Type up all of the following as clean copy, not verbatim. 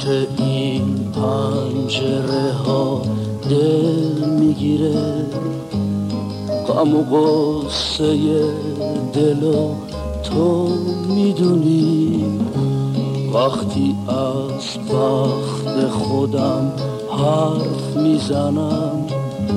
پشت این پنجره ها دل میگیره، غم و غصه دلو تو میدونی. وقتی از بخت خودم حرف میزنم،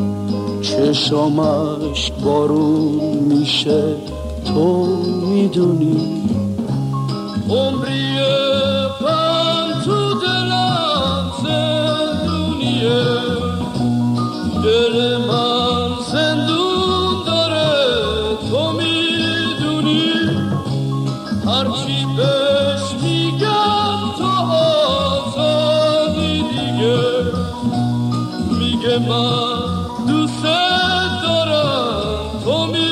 چشمش بارون میشه تو میدونی. عمریه من تو دلم زندونیه، دل من زندون داره تو میدونی. هرچی بهش میگم تو آزادی دیگه، میگه من دوست دارم تو میدونی.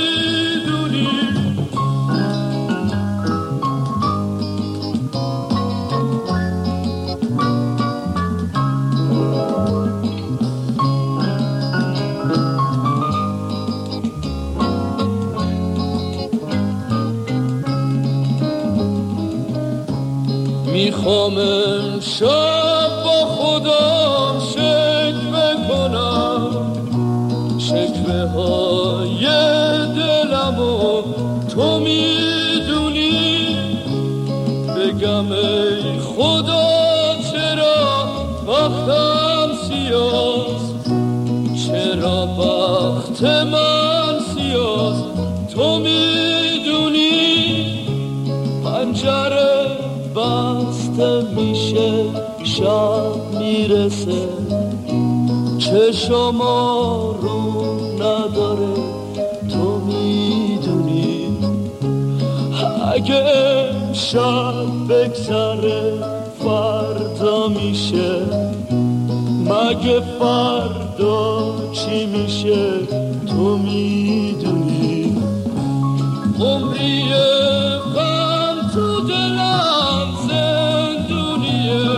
میخوام امشب با خودم شکوه کنم، شکوه های دلمو تو میدونی. بگم ای خدا چرا بختم سیاست، چرا بخت من سیاست تو میدونی. پنجره بسته میشه شب میرسه، چشم رو نداره تو میدونی. اگه امشب بگذره فردا میشه، مگه فردا چی میشه تو میدونی. عمریه غم تو دلم زندونیه،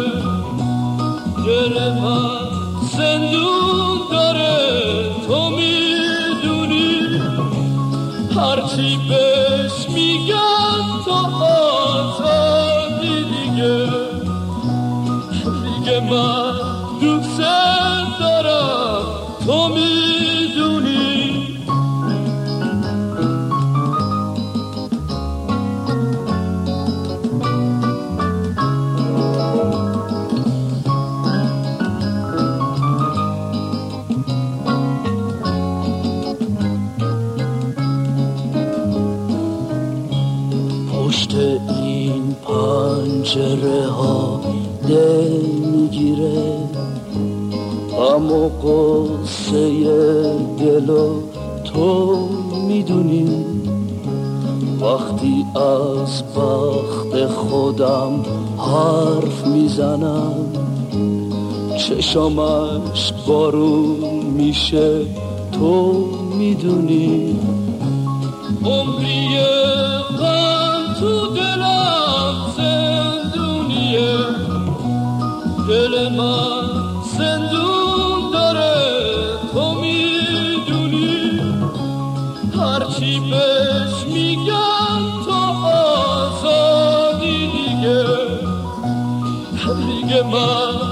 دل من زندون داره تو میدونی. هرچی بهش میگم تو آزادی دیگه، میگه من دوست دارم تو میدونی. پشت این پنجره ها دل میگیره، غم و غصه دلو تو میدونی. وقتی از بخت خودم حرف میزنم، چشمش بارون میشه تو میدونی. عمریه غم تو دلم زندونیه، دل من زندون داره تو میدونی. هرچی بهش میگم تو آزادی دیگه، دیگه من